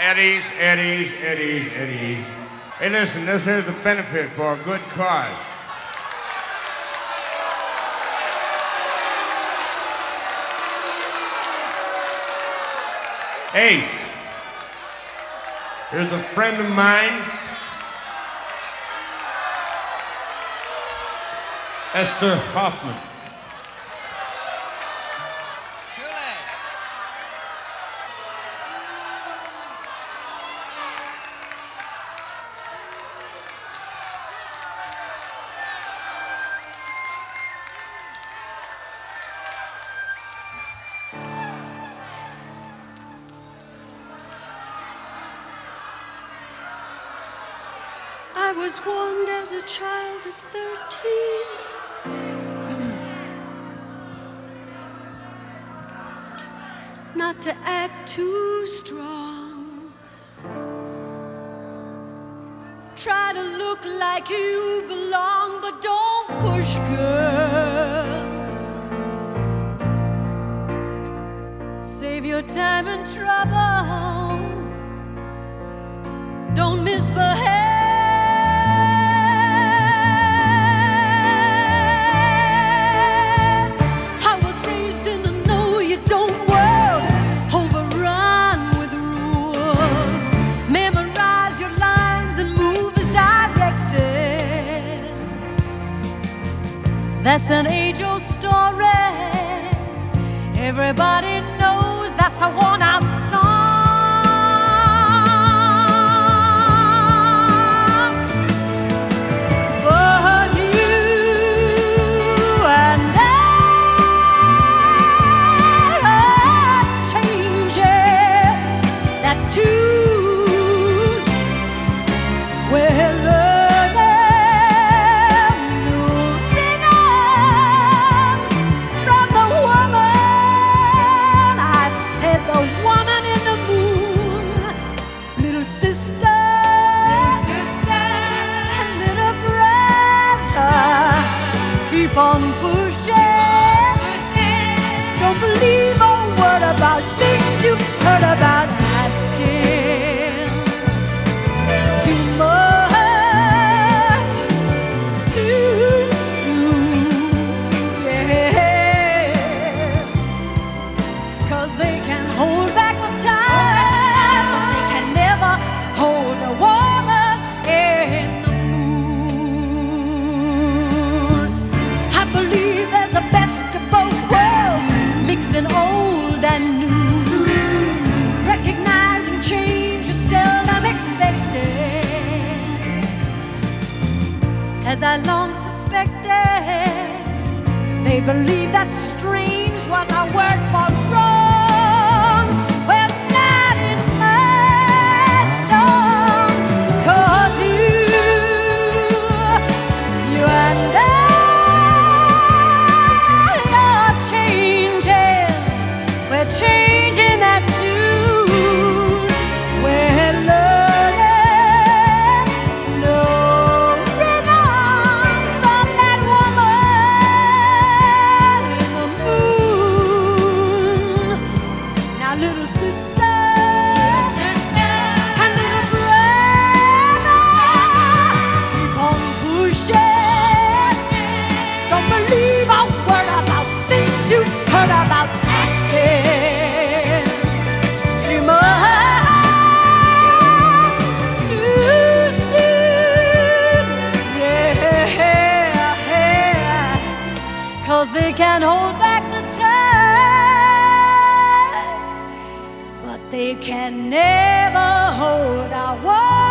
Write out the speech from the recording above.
Eddies, Eddies, Eddies, Eddies. Hey, listen, this is a benefit for a good cause. Hey, here's a friend of mine, Esther Hoffman. I was warned as a child of 13 not to act too strong. Try to look like you belong, but don't push, girl. Save your time and trouble. Don't misbehave. That's an age-old story. Everybody knows that's a worn-out song. But you and I are changing that tune. Well, keep on pushing. Don't believe a word about things you've heard about asking too much, too soon. Yeah, 'cause they can hold back the time, but they can never hold a woman in the best of both worlds, mixing old and new. Recognizing change is seldom expected, as I long suspected. They believe that strange was a word for wrong. Well, not in my song, 'cause you and I changing that tune. We're learning no rhythms from that woman in the moon. Now, little sister and little brother, keep on pushing. Don't believe a word about things you've heard about asking. They can't hold back the time, but they can never hold our war.